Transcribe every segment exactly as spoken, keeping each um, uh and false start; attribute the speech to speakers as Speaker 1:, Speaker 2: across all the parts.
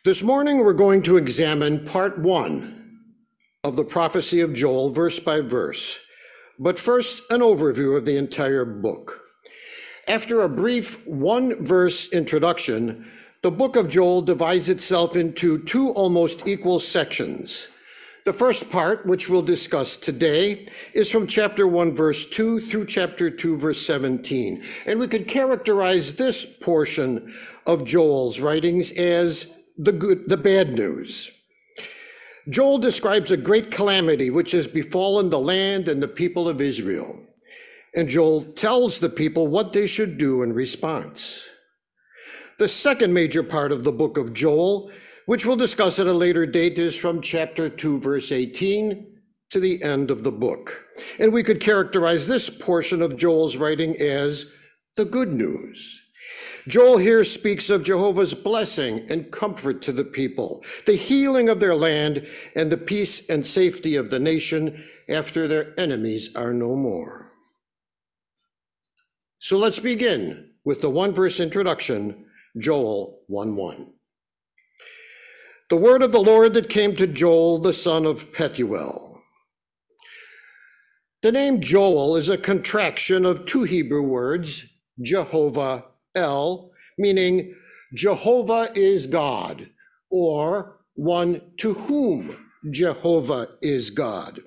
Speaker 1: This morning, we're going to examine part one of the prophecy of Joel, verse by verse. But first, an overview of the entire book. After a brief one-verse introduction, the book of Joel divides itself into two almost equal sections. The first part, which we'll discuss today, is from chapter one, verse two through chapter two, verse seventeen. And we could characterize this portion of Joel's writings as the good, the bad news. Joel describes a great calamity which has befallen the land and the people of Israel. And Joel tells the people what they should do in response. The second major part of the book of Joel, which we'll discuss at a later date, is from chapter two, verse eighteen to the end of the book. And we could characterize this portion of Joel's writing as the good news. Joel here speaks of Jehovah's blessing and comfort to the people, the healing of their land, and the peace and safety of the nation after their enemies are no more. So let's begin with the one-verse introduction, Joel one one. The word of the Lord that came to Joel, the son of Pethuel. The name Joel is a contraction of two Hebrew words, Jehovah El, meaning Jehovah is God, or one to whom Jehovah is God.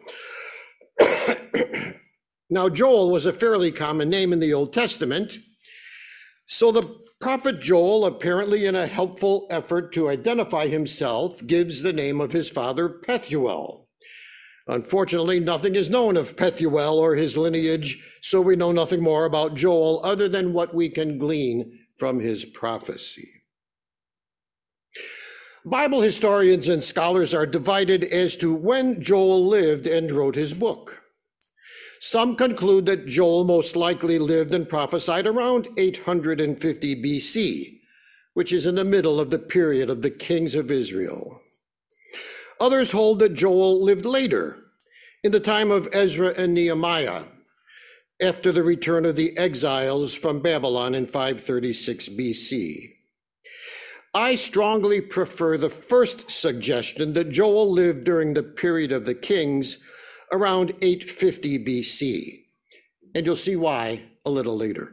Speaker 1: Now, Joel was a fairly common name in the Old Testament, so the prophet Joel, apparently in a helpful effort to identify himself, gives the name of his father Pethuel. Unfortunately, nothing is known of Pethuel or his lineage, so we know nothing more about Joel other than what we can glean from his prophecy. Bible historians and scholars are divided as to when Joel lived and wrote his book. Some conclude that Joel most likely lived and prophesied around eight hundred fifty B C, which is in the middle of the period of the kings of Israel. Others hold that Joel lived later, in the time of Ezra and Nehemiah, after the return of the exiles from Babylon in five thirty-six B C. I strongly prefer the first suggestion that Joel lived during the period of the kings around eight fifty B C, and you'll see why a little later.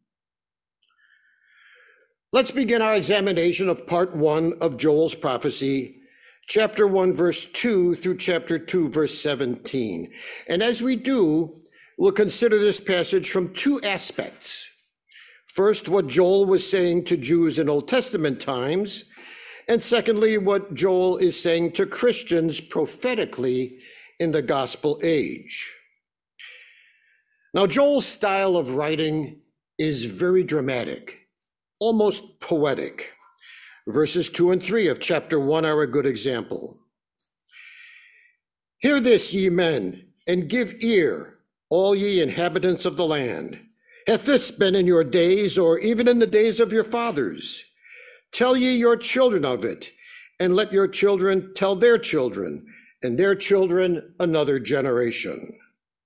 Speaker 1: Let's begin our examination of part one of Joel's prophecy, chapter one, verse two through chapter two, verse seventeen. And as we do, we'll consider this passage from two aspects. First, what Joel was saying to Jews in Old Testament times, and secondly, what Joel is saying to Christians prophetically in the gospel age. Now, Joel's style of writing is very dramatic, almost poetic. Verses two and three of chapter one are a good example. Hear this, ye men, and give ear, all ye inhabitants of the land. Hath this been in your days, or even in the days of your fathers? Tell ye your children of it, and let your children tell their children, and their children another generation.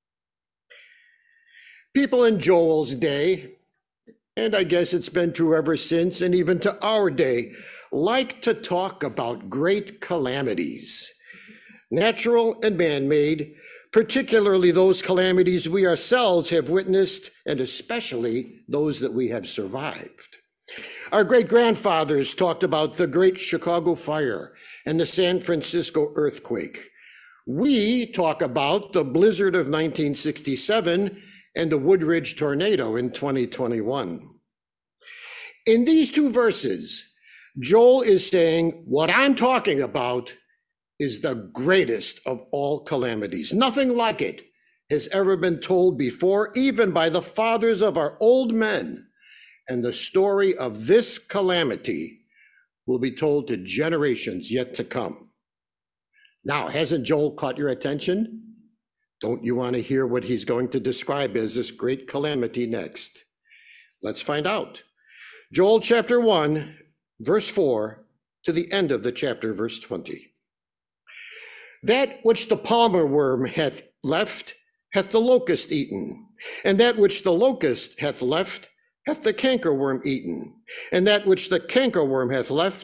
Speaker 1: People in Joel's day, and I guess it's been true ever since, and even to our day, like to talk about great calamities, natural and man-made, particularly those calamities we ourselves have witnessed, and especially those that we have survived. Our great-grandfathers talked about the Great Chicago Fire and the San Francisco earthquake. We talk about the blizzard of nineteen sixty-seven and the Woodridge tornado in twenty twenty-one. In these two verses, Joel is saying, what I'm talking about is the greatest of all calamities. Nothing like it has ever been told before, even by the fathers of our old men. And the story of this calamity will be told to generations yet to come. Now, hasn't Joel caught your attention? Don't you want to hear what he's going to describe as this great calamity next? Let's find out. Joel chapter one, verse four, to the end of the chapter, verse twenty. That which the palmer worm hath left, hath the locust eaten, and that which the locust hath left, hath the cankerworm eaten, and that which the cankerworm hath left,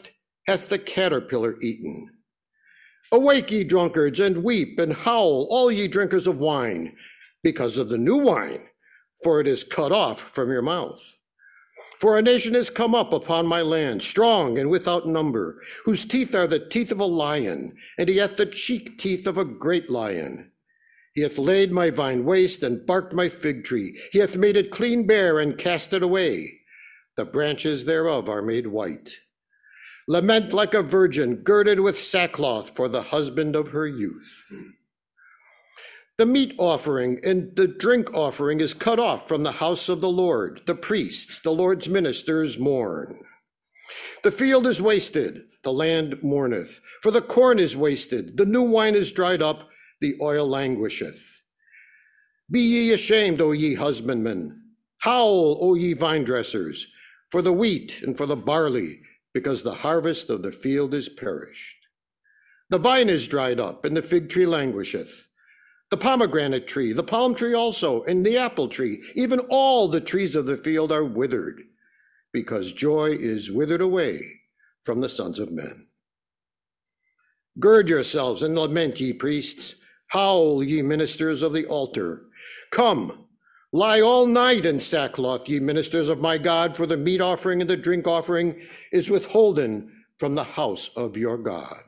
Speaker 1: hath the caterpillar eaten. Awake, ye drunkards, and weep and howl, all ye drinkers of wine, because of the new wine, for it is cut off from your mouth. For a nation has come up upon my land, strong and without number, whose teeth are the teeth of a lion, and he hath the cheek teeth of a great lion. He hath laid my vine waste and barked my fig tree. He hath made it clean bare and cast it away. The branches thereof are made white. Lament like a virgin girded with sackcloth for the husband of her youth. The meat offering and the drink offering is cut off from the house of the Lord. The priests, the Lord's ministers, mourn. The field is wasted, the land mourneth. For the corn is wasted, the new wine is dried up, the oil languisheth. Be ye ashamed, O ye husbandmen. Howl, O ye vine dressers, for the wheat and for the barley, because the harvest of the field is perished. The vine is dried up, and the fig tree languisheth. The pomegranate tree, the palm tree also, and the apple tree, even all the trees of the field are withered, because joy is withered away from the sons of men. Gird yourselves and lament, ye priests. Howl, ye ministers of the altar. Come, lie all night in sackcloth, ye ministers of my God, for the meat offering and the drink offering is withholden from the house of your God.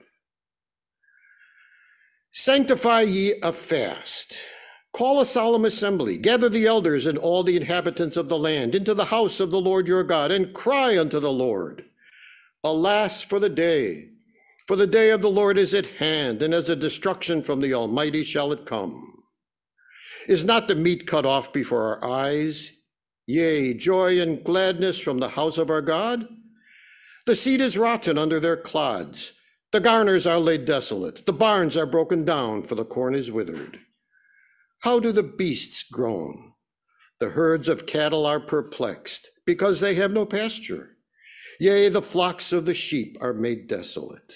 Speaker 1: Sanctify ye a fast. Call a solemn assembly. Gather the elders and all the inhabitants of the land into the house of the Lord your God, and cry unto the Lord. Alas for the day! For the day of the Lord is at hand, and as a destruction from the Almighty shall it come. Is not the meat cut off before our eyes? Yea, joy and gladness from the house of our God? The seed is rotten under their clods. The garners are laid desolate. The barns are broken down, for the corn is withered. How do the beasts groan? The herds of cattle are perplexed, because they have no pasture. Yea, the flocks of the sheep are made desolate.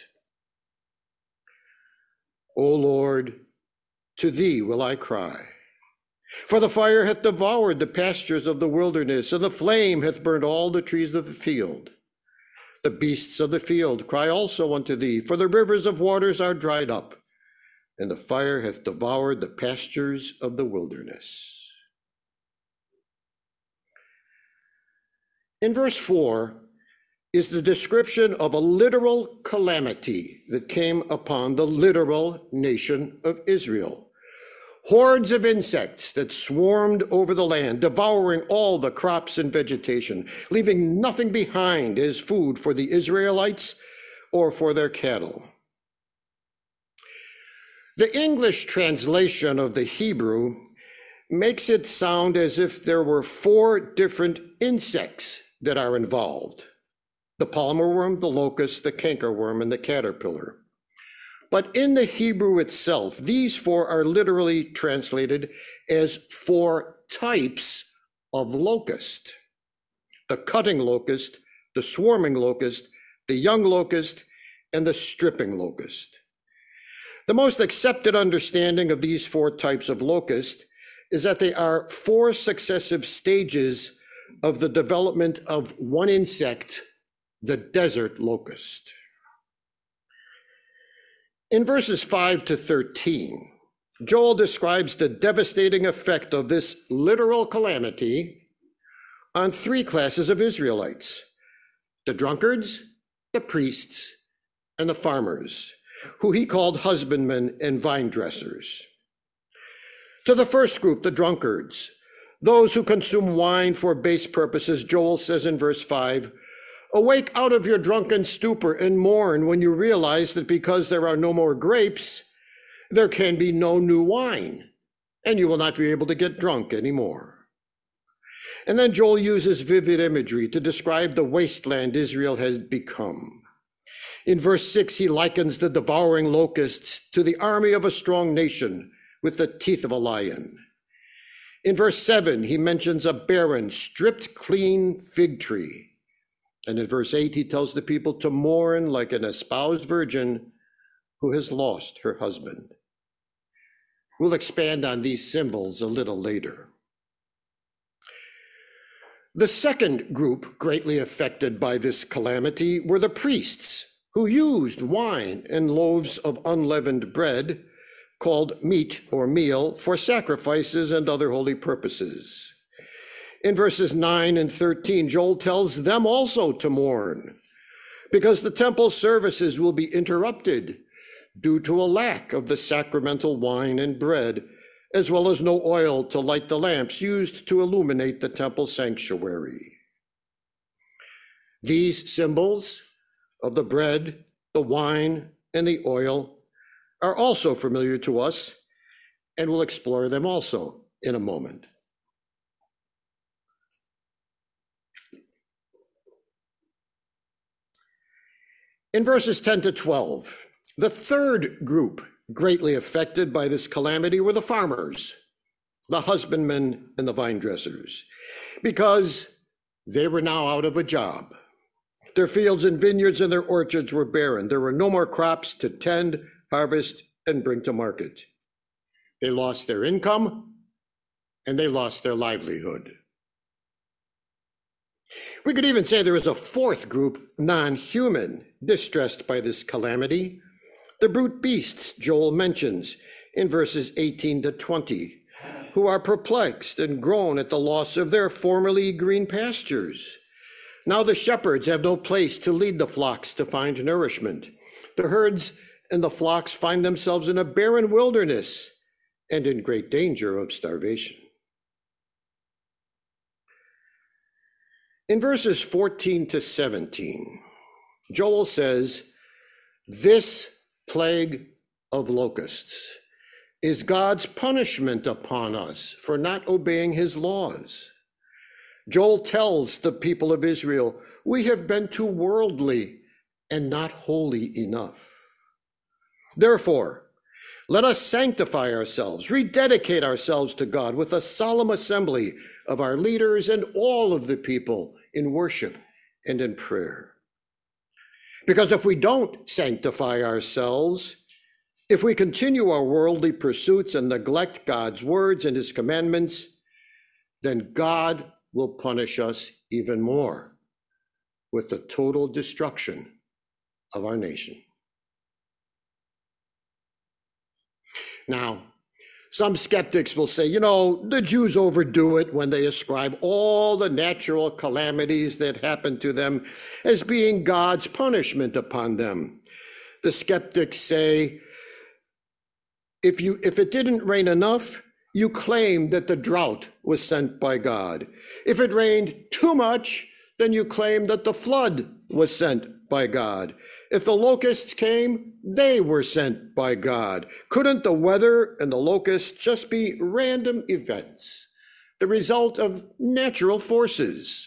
Speaker 1: O Lord, to thee will I cry. For the fire hath devoured the pastures of the wilderness, and the flame hath burnt all the trees of the field. The beasts of the field cry also unto thee, for the rivers of waters are dried up, and the fire hath devoured the pastures of the wilderness. In verse four is the description of a literal calamity that came upon the literal nation of Israel. Hordes of insects that swarmed over the land, devouring all the crops and vegetation, leaving nothing behind as food for the Israelites or for their cattle. The English translation of the Hebrew makes it sound as if there were four different insects that are involved: the palmer worm, the locust, the cankerworm, and the caterpillar. But in the Hebrew itself, these four are literally translated as four types of locust: the cutting locust, the swarming locust, the young locust, and the stripping locust. The most accepted understanding of these four types of locust is that they are four successive stages of the development of one insect, the desert locust. In verses five to thirteen, Joel describes the devastating effect of this literal calamity on three classes of Israelites: the drunkards, the priests, and the farmers, who he called husbandmen and vine dressers. To the first group, the drunkards, those who consume wine for base purposes, Joel says in verse five, "Awake out of your drunken stupor and mourn when you realize that because there are no more grapes, there can be no new wine, and you will not be able to get drunk anymore." And then Joel uses vivid imagery to describe the wasteland Israel has become. In verse six, he likens the devouring locusts to the army of a strong nation with the teeth of a lion. In verse seven, he mentions a barren, stripped clean fig tree. And in verse eight, he tells the people to mourn like an espoused virgin who has lost her husband. We'll expand on these symbols a little later. The second group greatly affected by this calamity were the priests, who used wine and loaves of unleavened bread, called meat or meal, for sacrifices and other holy purposes. In verses nine and thirteen, Joel tells them also to mourn, because the temple services will be interrupted due to a lack of the sacramental wine and bread, as well as no oil to light the lamps used to illuminate the temple sanctuary. These symbols of the bread, the wine, and the oil are also familiar to us, and we'll explore them also in a moment. In verses ten to twelve, the third group greatly affected by this calamity were the farmers, the husbandmen, and the vine dressers, because they were now out of a job. Their fields and vineyards and their orchards were barren. There were no more crops to tend, harvest, and bring to market. They lost their income, and they lost their livelihood. We could even say there is a fourth group, non-human, distressed by this calamity, the brute beasts Joel mentions in verses eighteen to twenty, who are perplexed and groan at the loss of their formerly green pastures. Now the shepherds have no place to lead the flocks to find nourishment. The herds and the flocks find themselves in a barren wilderness and in great danger of starvation. In verses fourteen to seventeen, Joel says, "This plague of locusts is God's punishment upon us for not obeying his laws." Joel tells the people of Israel, "We have been too worldly and not holy enough. Therefore, let us sanctify ourselves, rededicate ourselves to God with a solemn assembly of our leaders and all of the people in worship and in prayer. Because if we don't sanctify ourselves, if we continue our worldly pursuits and neglect God's words and his commandments, then God will punish us even more with the total destruction of our nation." Now, some skeptics will say, you know, the Jews overdo it when they ascribe all the natural calamities that happen to them as being God's punishment upon them. The skeptics say, if you if it didn't rain enough, you claim that the drought was sent by God. If it rained too much, then you claim that the flood was sent by God. If the locusts came, they were sent by God. Couldn't the weather and the locusts just be random events, the result of natural forces?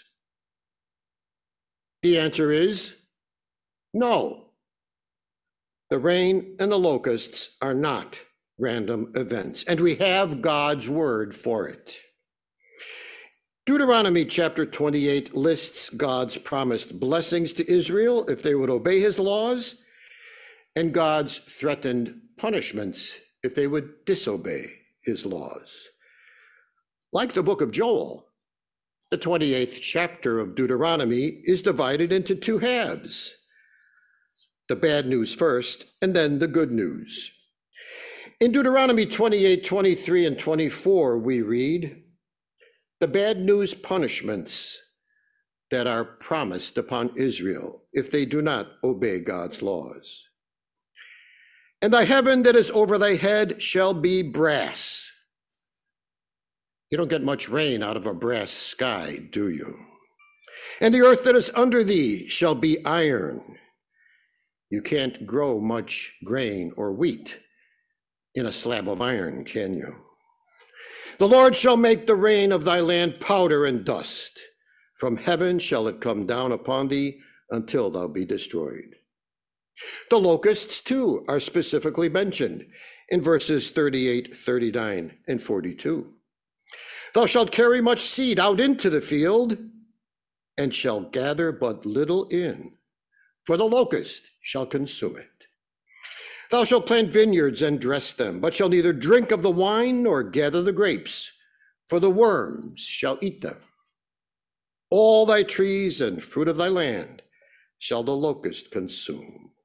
Speaker 1: The answer is no. The rain and the locusts are not random events, and we have God's word for it. Deuteronomy chapter twenty-eight lists God's promised blessings to Israel if they would obey his laws, and God's threatened punishments if they would disobey his laws. Like the book of Joel, the twenty-eighth chapter of Deuteronomy is divided into two halves: the bad news first, and then the good news. In Deuteronomy twenty-eight, twenty-three, and twenty-four, we read, "The bad news punishments that are promised upon Israel if they do not obey God's laws. And thy heaven that is over thy head shall be brass." You don't get much rain out of a brass sky, do you? "And the earth that is under thee shall be iron." You can't grow much grain or wheat in a slab of iron, can you? "The Lord shall make the rain of thy land powder and dust. From heaven shall it come down upon thee until thou be destroyed." The locusts, too, are specifically mentioned in verses thirty-eight, thirty-nine, and forty-two. "Thou shalt carry much seed out into the field, and shall gather but little in, for the locust shall consume it. Thou shalt plant vineyards and dress them, but shall neither drink of the wine nor gather the grapes, for the worms shall eat them. All thy trees and fruit of thy land shall the locust consume.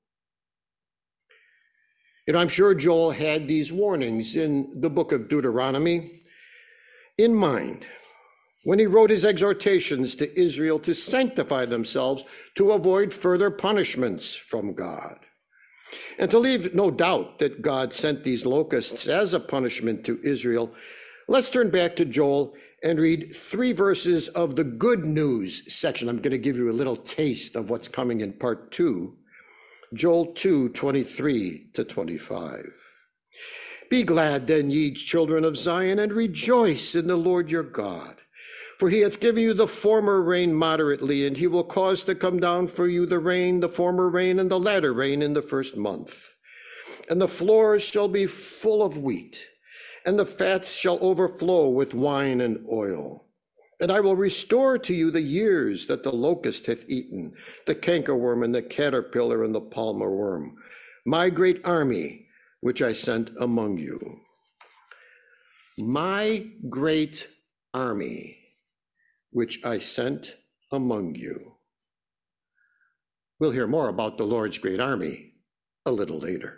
Speaker 1: You know, I'm sure Joel had these warnings in the book of Deuteronomy in mind when he wrote his exhortations to Israel to sanctify themselves to avoid further punishments from God. And to leave no doubt that God sent these locusts as a punishment to Israel, let's turn back to Joel and read three verses of the good news section. I'm going to give you a little taste of what's coming in part two. Joel two, twenty-three to twenty-five. Be glad then, ye children of Zion, and rejoice in the Lord your God. For he hath given you the former rain moderately, and he will cause to come down for you the rain, the former rain, and the latter rain in the first month. And the floors shall be full of wheat, and the fats shall overflow with wine and oil. And I will restore to you the years that the locust hath eaten, the cankerworm and the caterpillar and the palmer worm, my great army which I sent among you. My great army which I sent among you. We'll hear more about the Lord's great army a little later.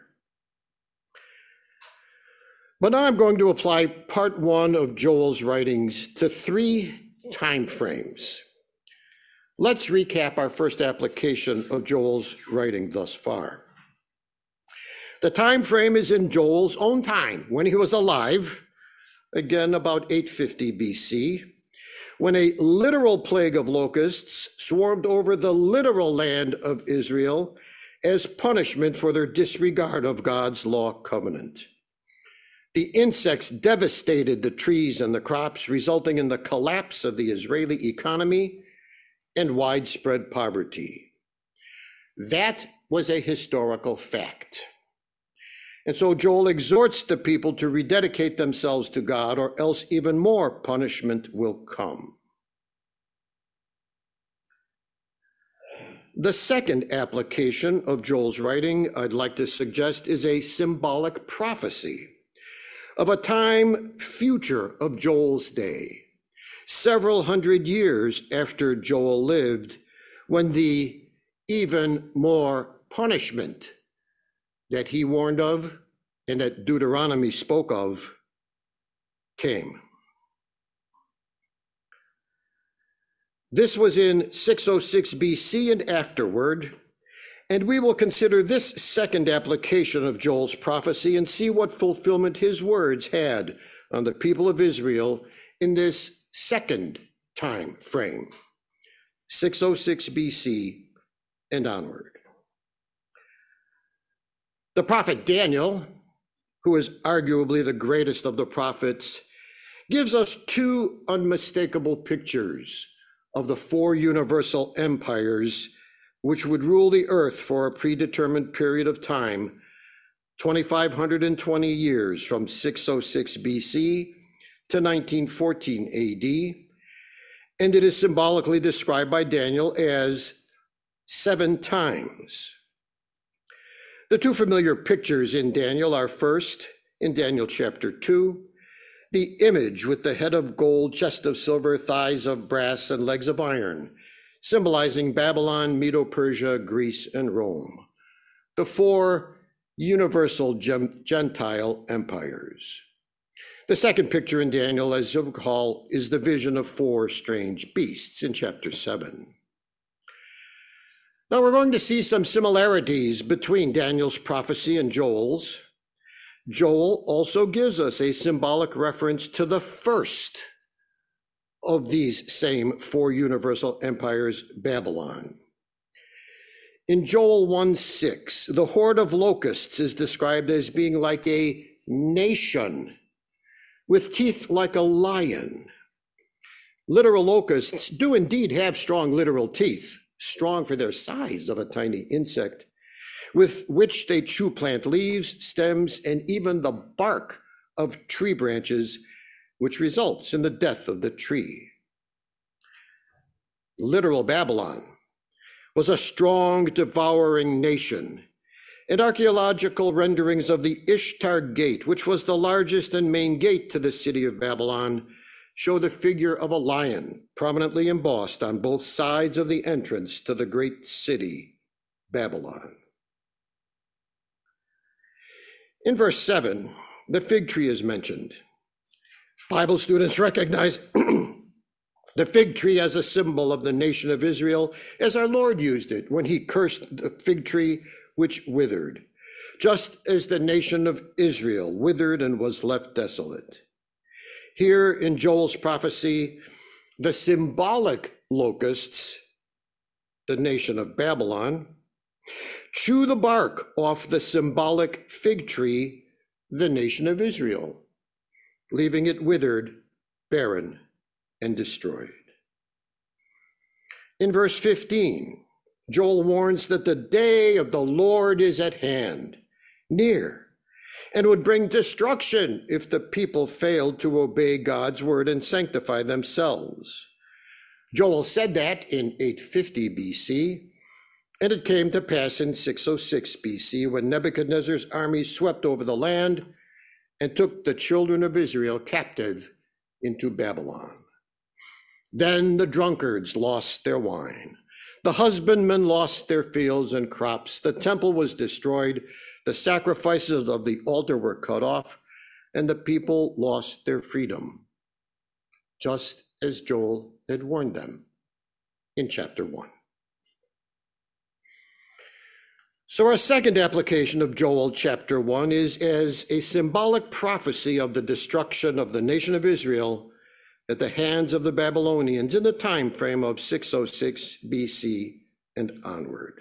Speaker 1: But now I'm going to apply part one of Joel's writings to three time frames. Let's recap our first application of Joel's writing thus far. The time frame is in Joel's own time, when he was alive, again about eight fifty B C, when a literal plague of locusts swarmed over the literal land of Israel as punishment for their disregard of God's law covenant. The insects devastated the trees and the crops, resulting in the collapse of the Israeli economy and widespread poverty. That was a historical fact. And so Joel exhorts the people to rededicate themselves to God, or else even more punishment will come. The second application of Joel's writing I'd like to suggest is a symbolic prophecy of a time future of Joel's day, several hundred years after Joel lived, when the even more punishment that he warned of and that Deuteronomy spoke of came. This was in six oh six B C and afterward, and we will consider this second application of Joel's prophecy and see what fulfillment his words had on the people of Israel in this second time frame, six oh six B C and onward. The prophet Daniel, who is arguably the greatest of the prophets, gives us two unmistakable pictures of the four universal empires which would rule the earth for a predetermined period of time, two thousand five hundred twenty years from six oh six B C to nineteen fourteen A D, and it is symbolically described by Daniel as seven times. The two familiar pictures in Daniel are first, in Daniel chapter two, the image with the head of gold, chest of silver, thighs of brass, and legs of iron, symbolizing Babylon, Medo-Persia, Greece, and Rome, the four universal Gentile empires. The second picture in Daniel, as you'll recall, is the vision of four strange beasts in chapter seven. Now we're going to see some similarities between Daniel's prophecy and Joel's. Joel also gives us a symbolic reference to the first of these same four universal empires, Babylon. In Joel one six, the horde of locusts is described as being like a nation with teeth like a lion. Literal locusts do indeed have strong literal teeth, strong for their size of a tiny insect, with which they chew plant leaves, stems, and even the bark of tree branches, which results in the death of the tree. Literal Babylon was a strong, devouring nation, and archaeological renderings of the Ishtar Gate, which was the largest and main gate to the city of Babylon, show the figure of a lion prominently embossed on both sides of the entrance to the great city, Babylon. In verse seven, the fig tree is mentioned. Bible students recognize the fig tree as a symbol of the nation of Israel, as our Lord used it when he cursed the fig tree which withered, just as the nation of Israel withered and was left desolate. Here in Joel's prophecy, the symbolic locusts, the nation of Babylon, chew the bark off the symbolic fig tree, the nation of Israel, leaving it withered, barren, and destroyed. In verse fifteen, Joel warns that the day of the Lord is at hand, near, and would bring destruction if the people failed to obey God's word and sanctify themselves. Joel said that in eight fifty B C, and it came to pass in six oh six B C when Nebuchadnezzar's army swept over the land and took the children of Israel captive into Babylon. Then the drunkards lost their wine. The husbandmen lost their fields and crops. The temple was destroyed. The sacrifices of the altar were cut off, and the people lost their freedom, just as Joel had warned them in chapter one. So our second application of Joel chapter one is as a symbolic prophecy of the destruction of the nation of Israel at the hands of the Babylonians in the time frame of six oh six B C and onward.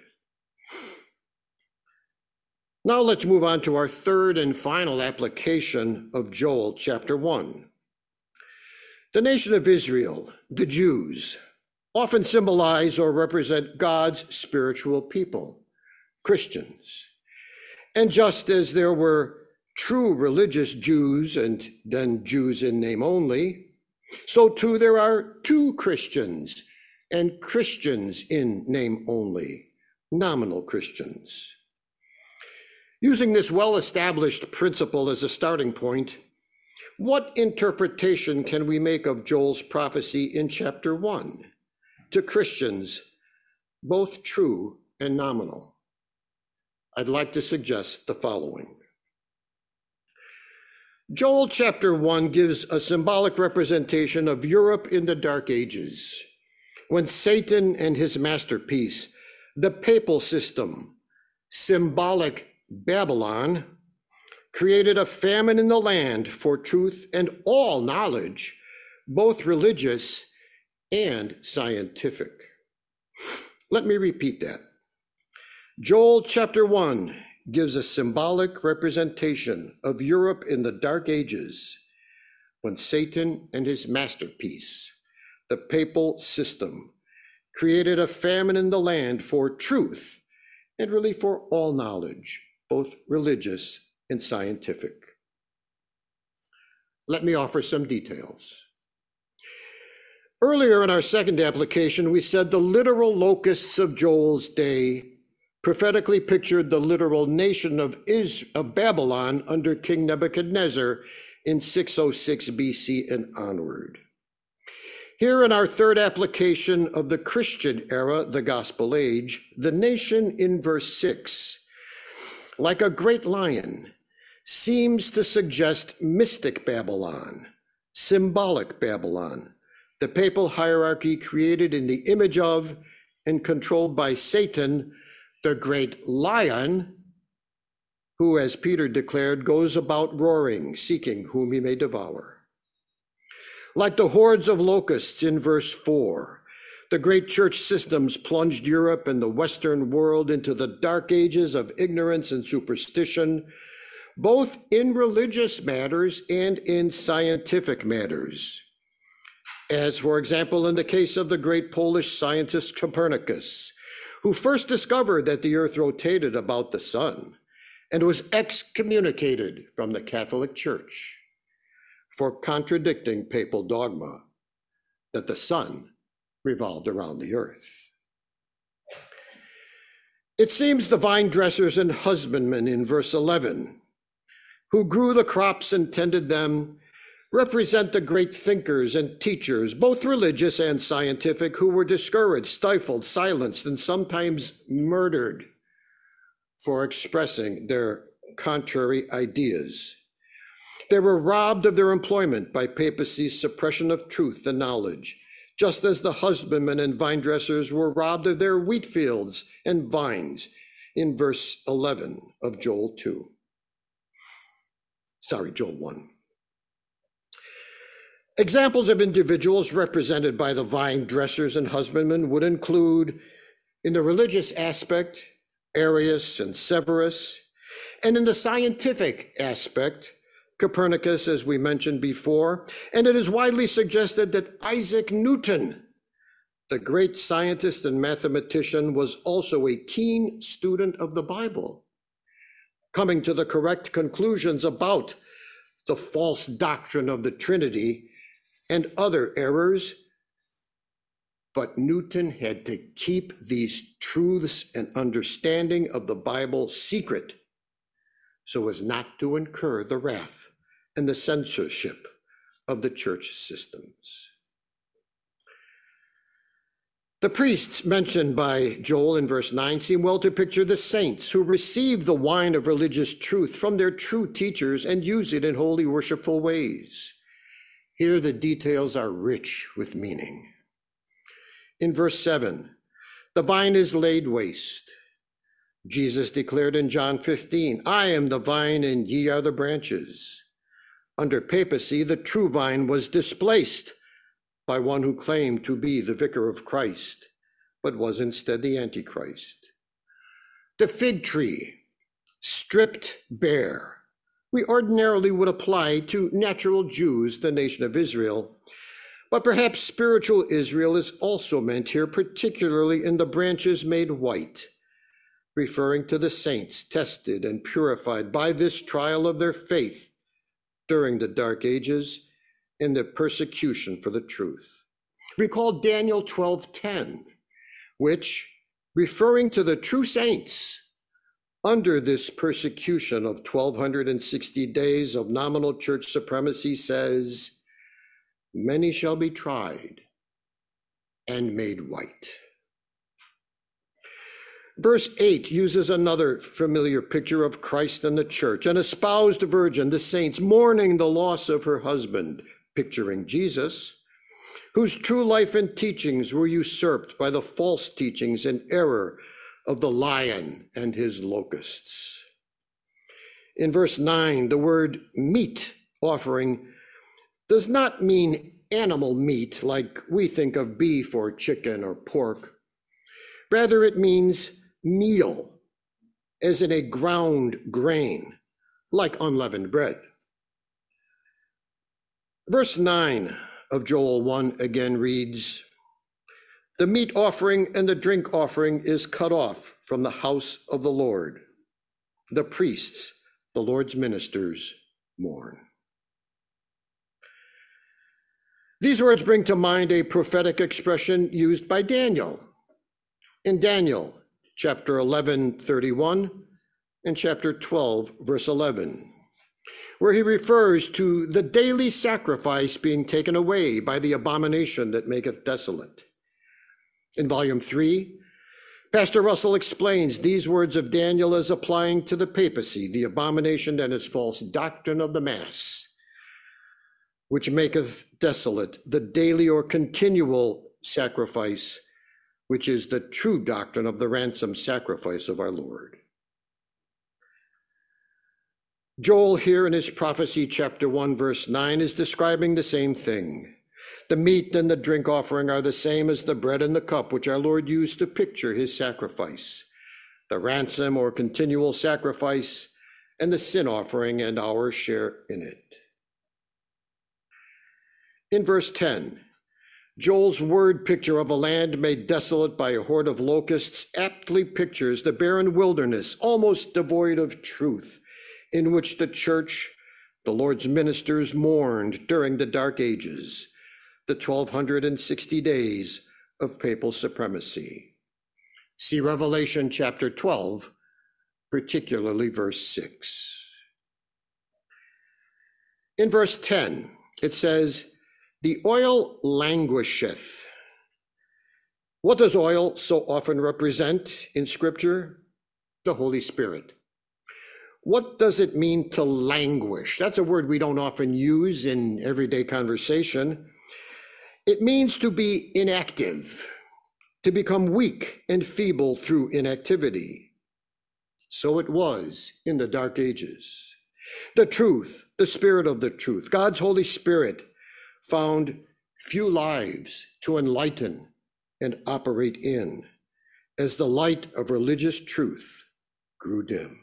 Speaker 1: Now let's move on to our third and final application of Joel chapter one. The nation of Israel, the Jews, often symbolize or represent God's spiritual people, Christians. And just as there were true religious Jews and then Jews in name only, so too there are two Christians and Christians in name only, nominal Christians. Using this well-established principle as a starting point, what interpretation can we make of Joel's prophecy in chapter one to Christians, both true and nominal? I'd like to suggest the following. Joel chapter one gives a symbolic representation of Europe in the Dark Ages, when Satan and his masterpiece, the papal system, symbolic Babylon, created a famine in the land for truth and all knowledge, both religious and scientific. Let me repeat that. Joel chapter one gives a symbolic representation of Europe in the Dark Ages, when Satan and his masterpiece, the papal system, created a famine in the land for truth and really for all knowledge, both religious and scientific. Let me offer some details. Earlier in our second application, we said the literal locusts of Joel's day prophetically pictured the literal nation of, Is- of Babylon under King Nebuchadnezzar in six oh six B C and onward. Here in our third application of the Christian era, the Gospel Age, the nation in verse six, like a great lion, seems to suggest mystic Babylon, symbolic Babylon, the papal hierarchy created in the image of and controlled by Satan, the great lion, who, as Peter declared, goes about roaring, seeking whom he may devour. Like the hordes of locusts in verse four, the great church systems plunged Europe and the Western world into the dark ages of ignorance and superstition, both in religious matters and in scientific matters. As, for example, in the case of the great Polish scientist Copernicus, who first discovered that the earth rotated about the sun and was excommunicated from the Catholic Church for contradicting papal dogma that the sun revolved around the earth. It seems the vine dressers and husbandmen in verse eleven, who grew the crops and tended them, represent the great thinkers and teachers, both religious and scientific, who were discouraged, stifled, silenced, and sometimes murdered for expressing their contrary ideas. They were robbed of their employment by papacy's suppression of truth and knowledge, just as the husbandmen and vine dressers were robbed of their wheat fields and vines in verse eleven of Joel two. Sorry, Joel one. Examples of individuals represented by the vine dressers and husbandmen would include, in the religious aspect, Arius and Severus, and in the scientific aspect, Copernicus, as we mentioned before, and it is widely suggested that Isaac Newton, the great scientist and mathematician, was also a keen student of the Bible, coming to the correct conclusions about the false doctrine of the Trinity and other errors. But Newton had to keep these truths and understanding of the Bible secret so as not to incur the wrath and the censorship of the church systems. The priests mentioned by Joel in verse nine seem well to picture the saints who receive the wine of religious truth from their true teachers and use it in holy, worshipful ways. Here the details are rich with meaning. In verse seven, the vine is laid waste. Jesus declared in John fifteen, I am the vine and ye are the branches. Under papacy, the true vine was displaced by one who claimed to be the vicar of Christ, but was instead the Antichrist. The fig tree, stripped bare, we ordinarily would apply to natural Jews, the nation of Israel, but perhaps spiritual Israel is also meant here, particularly in the branches made white, referring to the saints tested and purified by this trial of their faith during the Dark Ages in the persecution for the truth. Recall Daniel twelve ten, which, referring to the true saints under this persecution of twelve sixty days of nominal church supremacy, says, many shall be tried and made white. Verse eight uses another familiar picture of Christ and the church, an espoused virgin, the saints, mourning the loss of her husband, picturing Jesus, whose true life and teachings were usurped by the false teachings and error of the lion and his locusts. In verse nine, the word meat offering does not mean animal meat like we think of beef or chicken or pork. Rather, it means meal, as in a ground grain, like unleavened bread. Verse nine of Joel one again reads, the meat offering and the drink offering is cut off from the house of the Lord. The priests, the Lord's ministers, mourn. These words bring to mind a prophetic expression used by Daniel. In Daniel, chapter eleven, thirty-one, and chapter twelve, verse eleven, where he refers to the daily sacrifice being taken away by the abomination that maketh desolate. In volume three, Pastor Russell explains these words of Daniel as applying to the papacy, the abomination and its false doctrine of the Mass, which maketh desolate the daily or continual sacrifice, which is the true doctrine of the ransom sacrifice of our Lord. Joel here in his prophecy, chapter one, verse nine, is describing the same thing. The meat and the drink offering are the same as the bread and the cup, which our Lord used to picture his sacrifice, the ransom or continual sacrifice, and the sin offering and our share in it. In verse ten, Joel's word picture of a land made desolate by a horde of locusts aptly pictures the barren wilderness, almost devoid of truth, in which the church, the Lord's ministers, mourned during the Dark Ages, the twelve sixty days of papal supremacy. See Revelation chapter twelve, particularly verse six. In verse ten, it says, the oil languisheth. What does oil so often represent in Scripture? The Holy Spirit. What does it mean to languish? That's a word we don't often use in everyday conversation. It means to be inactive, to become weak and feeble through inactivity. So it was in the Dark Ages. The truth, the Spirit of the truth, God's Holy Spirit, found few lives to enlighten and operate in as the light of religious truth grew dim.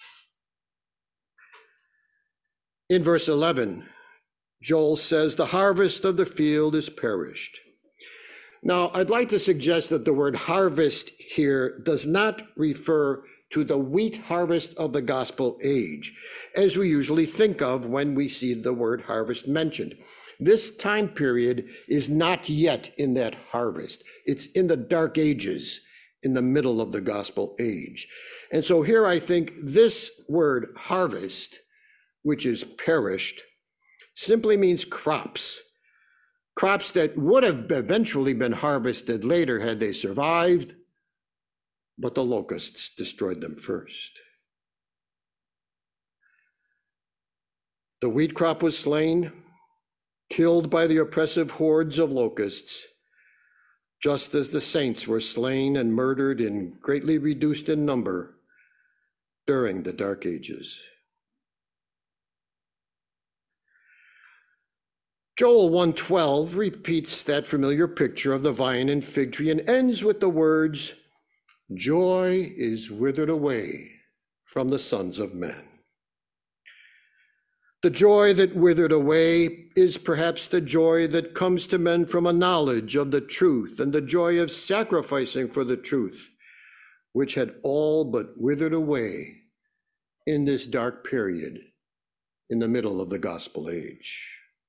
Speaker 1: In verse eleven, Joel says, the harvest of the field is perished. Now, I'd like to suggest that the word harvest here does not refer to the wheat harvest of the gospel age, as we usually think of when we see the word harvest mentioned. This time period is not yet in that harvest. It's in the Dark Ages, in the middle of the gospel age. And so here I think this word harvest, which is perished, simply means crops. Crops that would have eventually been harvested later had they survived, but the locusts destroyed them first. The wheat crop was slain, killed by the oppressive hordes of locusts, just as the saints were slain and murdered and greatly reduced in number during the Dark Ages. Joel one twelve repeats that familiar picture of the vine and fig tree and ends with the words, joy is withered away from the sons of men. The joy that withered away is perhaps the joy that comes to men from a knowledge of the truth and the joy of sacrificing for the truth, which had all but withered away in this dark period in the middle of the gospel age.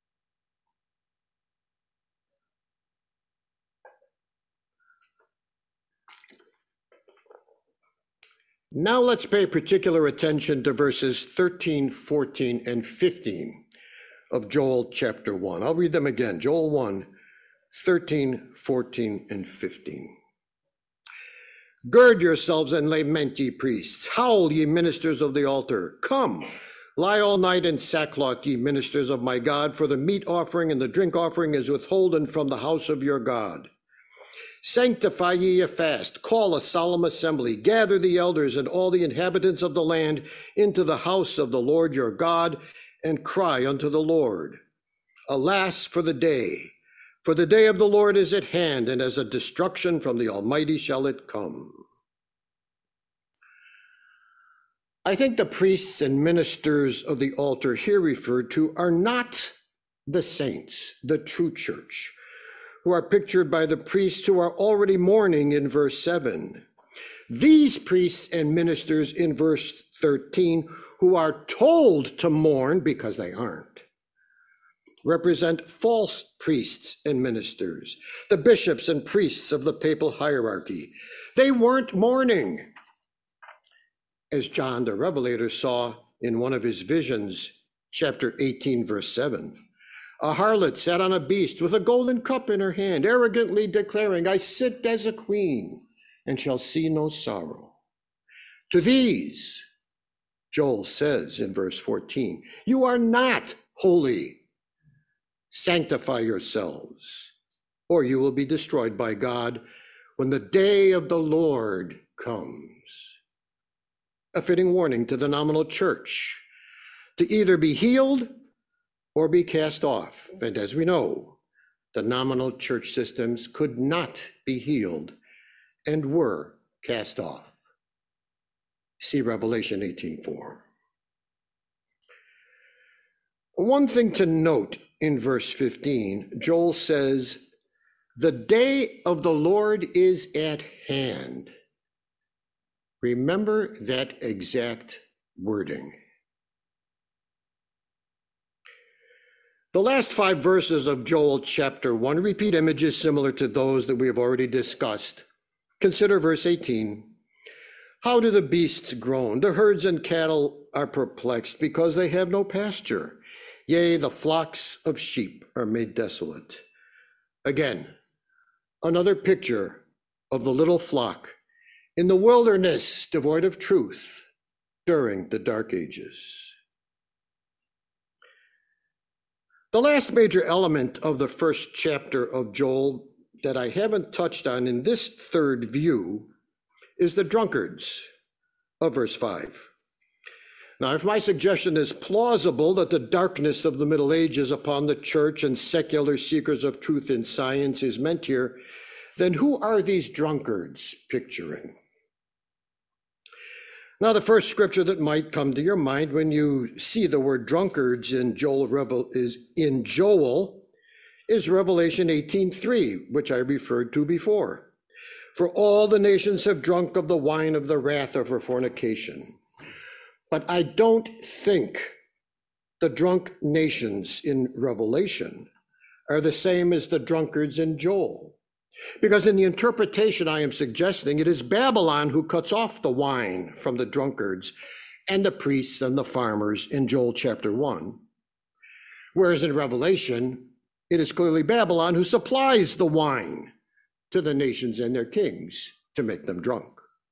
Speaker 1: Now let's pay particular attention to verses thirteen, fourteen, and fifteen of Joel chapter one. I'll read them again. Joel one, thirteen, fourteen, and fifteen. Gird yourselves and lament, ye priests. Howl, ye ministers of the altar. Come, lie all night in sackcloth, ye ministers of my God, for the meat offering and the drink offering is withholden from the house of your God. Sanctify ye a fast, call a solemn assembly, gather the elders and all the inhabitants of the land into the house of the Lord your God, and cry unto the Lord. Alas for the day, for the day of the Lord is at hand, and as a destruction from the Almighty shall it come. I think the priests and ministers of the altar here referred to are not the saints, the true church, who are pictured by the priests who are already mourning in verse seven. These priests and ministers in verse thirteen, who are told to mourn because they aren't, represent false priests and ministers, the bishops and priests of the papal hierarchy. They weren't mourning, as John the Revelator saw in one of his visions, chapter eighteen, verse seven. A harlot sat on a beast with a golden cup in her hand, arrogantly declaring, I sit as a queen and shall see no sorrow. To these, Joel says in verse fourteen, you are not holy. Sanctify yourselves, or you will be destroyed by God when the day of the Lord comes. A fitting warning to the nominal church to either be healed or be cast off. And as we know, the nominal church systems could not be healed and were cast off. See Revelation eighteen four. One thing to note in verse fifteen, Joel says, the day of the Lord is at hand. Remember that exact wording. The last five verses of Joel chapter one repeat images similar to those that we have already discussed. Consider verse eighteen. How do the beasts groan? The herds and cattle are perplexed because they have no pasture. Yea, the flocks of sheep are made desolate. Again, another picture of the little flock in the wilderness devoid of truth during the Dark Ages. The last major element of the first chapter of Joel that I haven't touched on in this third view is the drunkards of verse five. Now, if my suggestion is plausible that the darkness of the Middle Ages upon the church and secular seekers of truth in science is meant here, then who are these drunkards picturing? Now, the first scripture that might come to your mind when you see the word drunkards in Joel is in Joel is Revelation eighteen three, which I referred to before. For all the nations have drunk of the wine of the wrath of her fornication. But I don't think the drunk nations in Revelation are the same as the drunkards in Joel. Because in the interpretation I am suggesting, it is Babylon who cuts off the wine from the drunkards and the priests and the farmers in Joel chapter one. Whereas in Revelation, it is clearly Babylon who supplies the wine to the nations and their kings to make them drunk.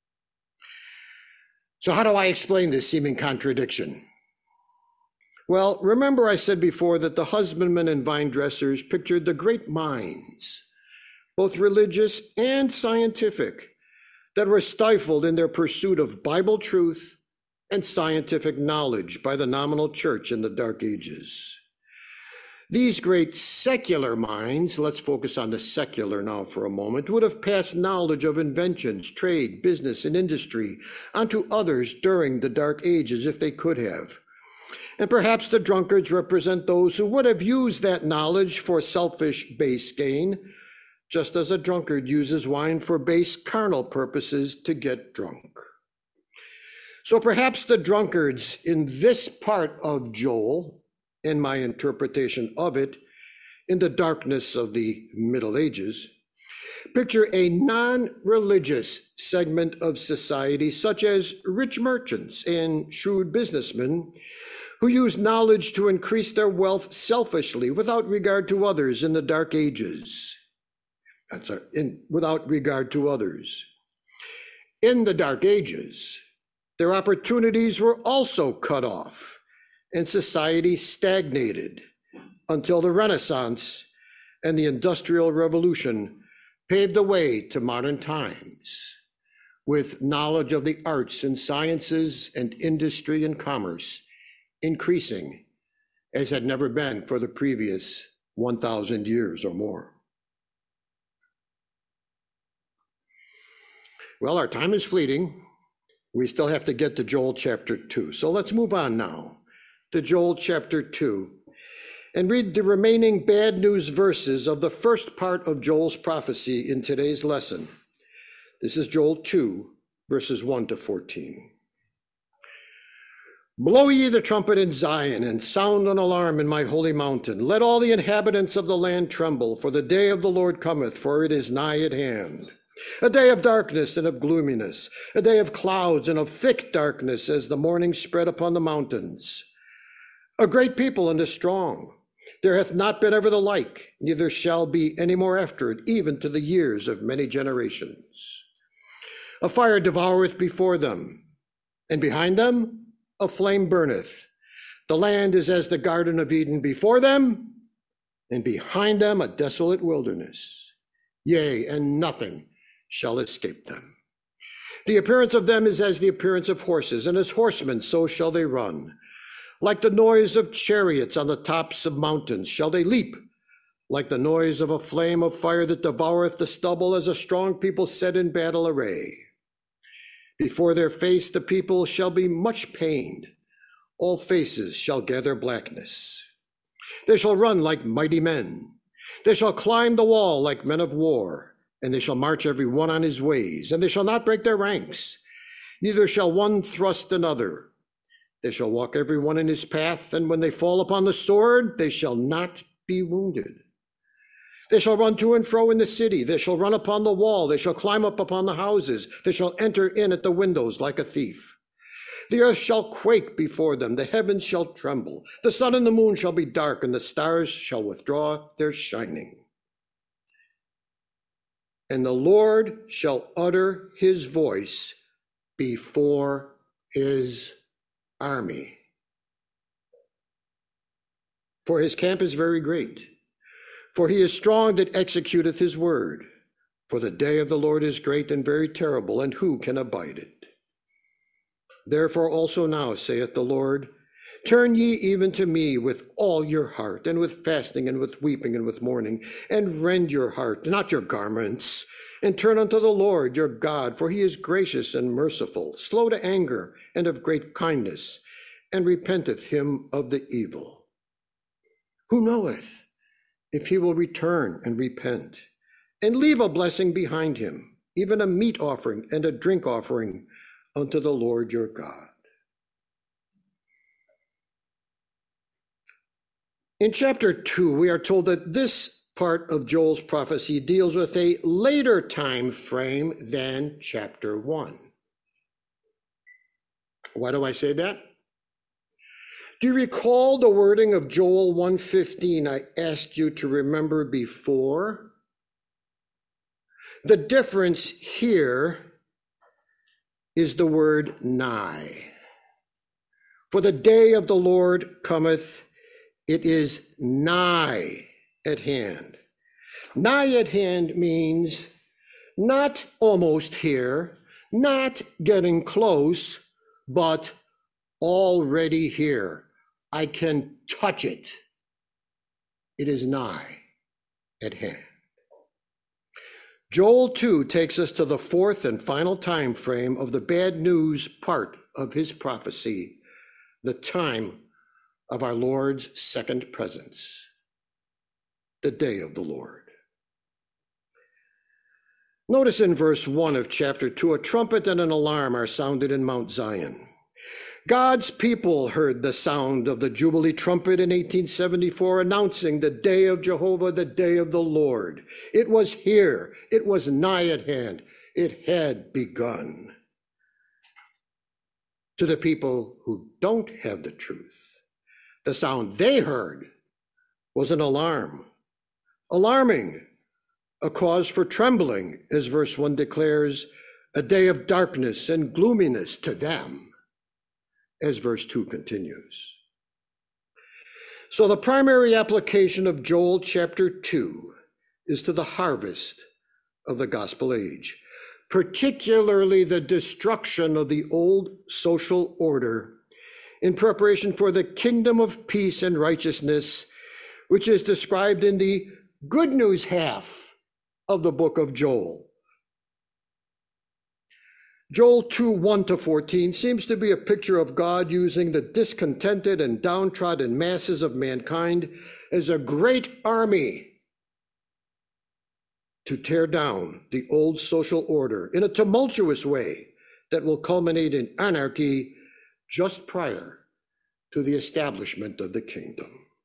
Speaker 1: So how do I explain this seeming contradiction? Well, remember I said before that the husbandmen and vine dressers pictured the great minds, both religious and scientific, that were stifled in their pursuit of Bible truth and scientific knowledge by the nominal church in the Dark Ages. These great secular minds, let's focus on the secular now for a moment, would have passed knowledge of inventions, trade, business, and industry onto others during the Dark Ages if they could have. And perhaps the drunkards represent those who would have used that knowledge for selfish base gain, just as a drunkard uses wine for base carnal purposes to get drunk. So perhaps the drunkards in this part of Joel, in my interpretation of it, in the darkness of the Middle Ages, picture a non-religious segment of society, such as rich merchants and shrewd businessmen, who use knowledge to increase their wealth selfishly without regard to others in the Dark Ages. That's a, in, without regard to others. In the Dark Ages, their opportunities were also cut off, and society stagnated until the Renaissance and the Industrial Revolution paved the way to modern times, with knowledge of the arts and sciences and industry and commerce increasing as had never been for the previous one thousand years or more. Well, our time is fleeting. We still have to get to Joel chapter two. So let's move on now to Joel chapter two and read the remaining bad news verses of the first part of Joel's prophecy in today's lesson. This is Joel two, verses one to fourteen. Blow ye the trumpet in Zion, and sound an alarm in my holy mountain. Let all the inhabitants of the land tremble, for the day of the Lord cometh, for it is nigh at hand. A day of darkness and of gloominess, a day of clouds and of thick darkness, as the morning spread upon the mountains. A great people and a strong. There hath not been ever the like, neither shall be any more after it, even to the years of many generations. A fire devoureth before them, and behind them a flame burneth. The land is as the Garden of Eden before them, and behind them a desolate wilderness. Yea, and nothing shall escape them. The appearance of them is as the appearance of horses, and as horsemen so shall they run. Like the noise of chariots on the tops of mountains shall they leap, like the noise of a flame of fire that devoureth the stubble, as a strong people set in battle array. Before their face the people shall be much pained. All faces shall gather blackness. They shall run like mighty men. They shall climb the wall like men of war, and they shall march every one on his ways, and they shall not break their ranks. Neither shall one thrust another. They shall walk every one in his path, and when they fall upon the sword, they shall not be wounded. They shall run to and fro in the city. They shall run upon the wall. They shall climb up upon the houses. They shall enter in at the windows like a thief. The earth shall quake before them. The heavens shall tremble. The sun and the moon shall be dark, and the stars shall withdraw their shining. And the Lord shall utter his voice before his army. For his camp is very great. For he is strong that executeth his word. For the day of the Lord is great and very terrible, and who can abide it? Therefore also now, saith the Lord, turn ye even to me with all your heart, and with fasting, and with weeping, and with mourning, and rend your heart, not your garments, and turn unto the Lord your God, for he is gracious and merciful, slow to anger, and of great kindness, and repenteth him of the evil. Who knoweth if he will return and repent, and leave a blessing behind him, even a meat offering and a drink offering unto the Lord your God? In chapter two, we are told that this part of Joel's prophecy deals with a later time frame than chapter one. Why do I say that? Do you recall the wording of Joel one fifteen I asked you to remember before? The difference here is the word nigh. For the day of the Lord cometh, it is nigh at hand. Nigh at hand means not almost here, not getting close, but already here. I can touch it. It is nigh at hand. Joel two takes us to the fourth and final time frame of the bad news part of his prophecy, the time of our Lord's second presence, the day of the Lord. Notice in verse one of chapter two, a trumpet and an alarm are sounded in Mount Zion. God's people heard the sound of the Jubilee trumpet in eighteen seventy-four, announcing the day of Jehovah, the day of the Lord. It was here. It was nigh at hand. It had begun. To the people who don't have the truth, the sound they heard was an alarm. Alarming, a cause for trembling, as verse one declares, a day of darkness and gloominess to them, as verse two continues. So the primary application of Joel chapter two is to the harvest of the gospel age, particularly the destruction of the old social order in preparation for the kingdom of peace and righteousness, which is described in the good news half of the book of Joel. Joel two, one to fourteen seems to be a picture of God using the discontented and downtrodden masses of mankind as a great army to tear down the old social order in a tumultuous way that will culminate in anarchy just prior to the establishment of the kingdom.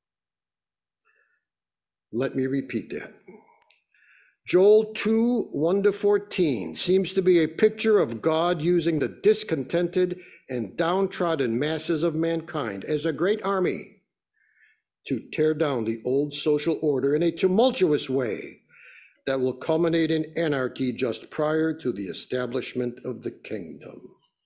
Speaker 1: Let me repeat that. Joel two, one to fourteen seems to be a picture of God using the discontented and downtrodden masses of mankind as a great army to tear down the old social order in a tumultuous way that will culminate in anarchy just prior to the establishment of the kingdom.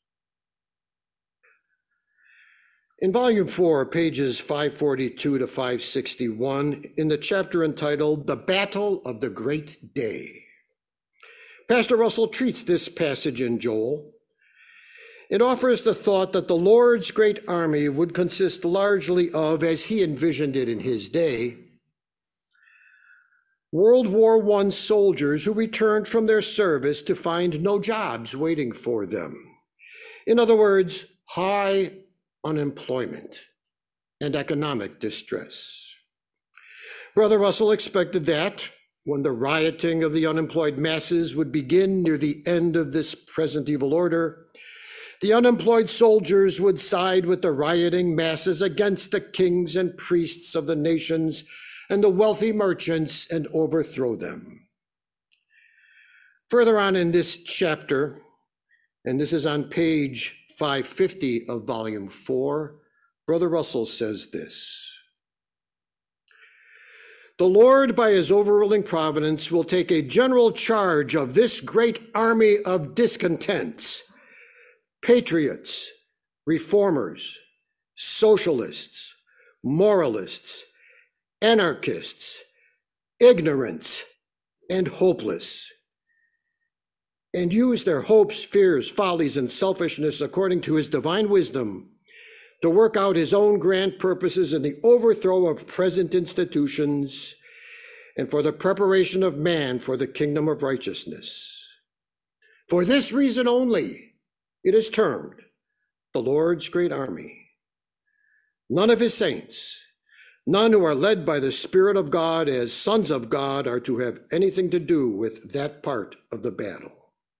Speaker 1: In volume four, pages five forty-two to five sixty-one, in the chapter entitled The Battle of the Great Day, Pastor Russell treats this passage in Joel. It offers the thought that the Lord's great army would consist largely of, as he envisioned it in his day, World War One soldiers who returned from their service to find no jobs waiting for them. In other words, high unemployment and economic distress. Brother Russell expected that when the rioting of the unemployed masses would begin near the end of this present evil order, the unemployed soldiers would side with the rioting masses against the kings and priests of the nations and the wealthy merchants and overthrow them. Further on in this chapter, and this is on page five fifty of volume four, Brother Russell says this: the Lord, by his overruling providence, will take a general charge of this great army of discontents, patriots, reformers, socialists, moralists, anarchists, ignorant, and hopeless, and use their hopes, fears, follies, and selfishness according to his divine wisdom to work out his own grand purposes in the overthrow of present institutions and for the preparation of man for the kingdom of righteousness. For this reason only, it is termed the Lord's great army. None of his saints, none who are led by the Spirit of God as sons of God, are to have anything to do with that part of the battle.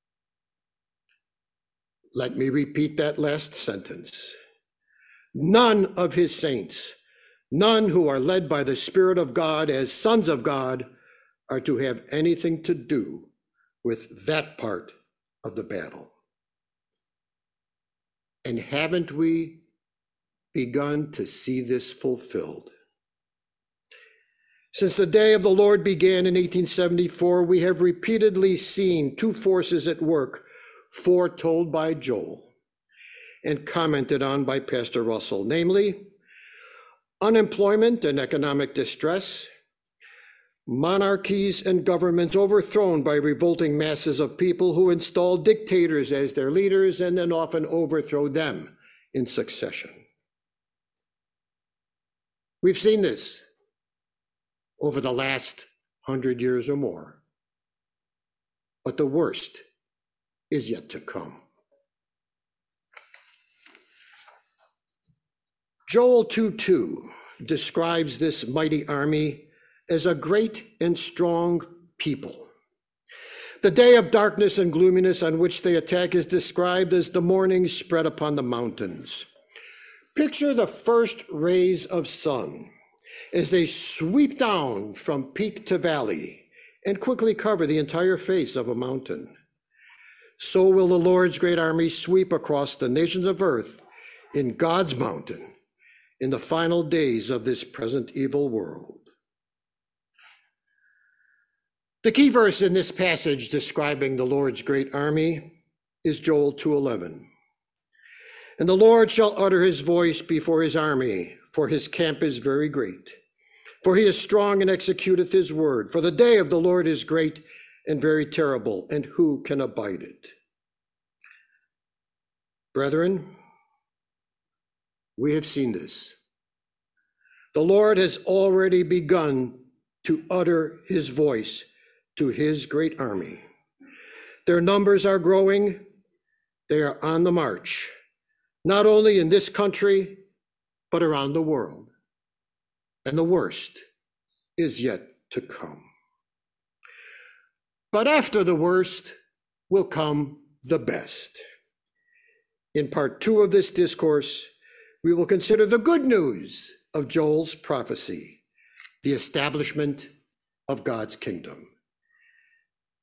Speaker 1: Let me repeat that last sentence. None of his saints, none who are led by the Spirit of God as sons of God, are to have anything to do with that part of the battle. And haven't we begun to see this fulfilled? Since the day of the Lord began in eighteen seventy-four, we have repeatedly seen two forces at work foretold by Joel and commented on by Pastor Russell, namely unemployment and economic distress, monarchies and governments overthrown by revolting masses of people who install dictators as their leaders and then often overthrow them in succession. We've seen this over the last hundred years or more, but the worst is yet to come. Joel two two describes this mighty army as a great and strong people. The day of darkness and gloominess on which they attack is described as the morning spread upon the mountains. Picture the first rays of sun as they sweep down from peak to valley and quickly cover the entire face of a mountain. So will the Lord's great army sweep across the nations of earth in God's mountain in the final days of this present evil world. The key verse in this passage describing the Lord's great army is Joel two eleven. And the Lord shall utter his voice before his army, for his camp is very great. For he is strong and executeth his word. For the day of the Lord is great and very terrible, and who can abide it? Brethren, we have seen this. The Lord has already begun to utter his voice to his great army. Their numbers are growing. They are on the march, not only in this country, but around the world. And the worst is yet to come. But after the worst will come the best. In part two of this discourse, we will consider the good news of Joel's prophecy, the establishment of God's kingdom.